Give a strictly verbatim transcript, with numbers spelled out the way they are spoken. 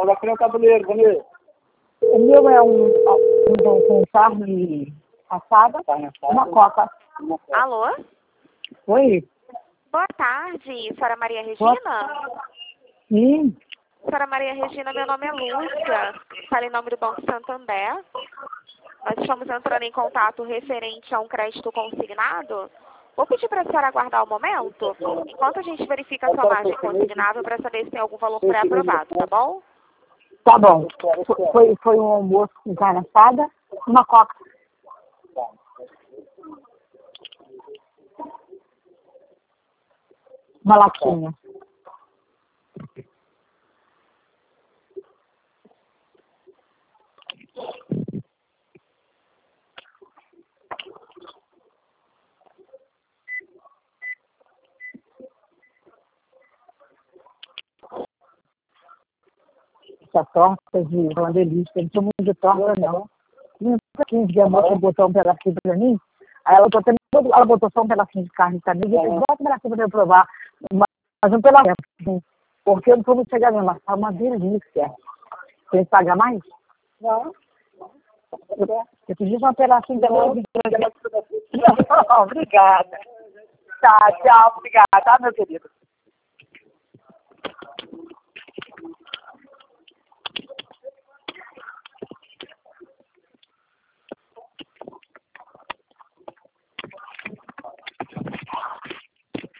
Olha aqui no tabuleiro, Vanessa. O meu é um, um com carne assada, uma coca. Alô? Oi? Boa tarde, senhora Maria Regina? Sim. Senhora Maria Regina, meu nome é Lúcia. Falo em nome do Banco Santander. Nós estamos entrando em contato referente a um crédito consignado. Vou pedir para a senhora aguardar um momento, enquanto a gente verifica a sua margem consignável para saber se tem algum valor pré-aprovado, tá bom? Tá bom. Foi, foi um almoço com carne assada, uma coca. Uma latinha. Essa torta de uma delícia, não sou muito de torta, não. Nunca quis ver a moça botou um pedacinho pra mim, aí ela botou, ela botou só um pedacinho de carne pra mim, e eu disse, bota um pedacinho pra eu provar, mas um pedacinho, assim, porque eu não vou chegar mesmo, mas tá uma delícia. Tem que pagar mais? Não. Eu, eu pedi só um pedacinho também. Não, obrigada. Tá, tchau, obrigada, tá, meu querido?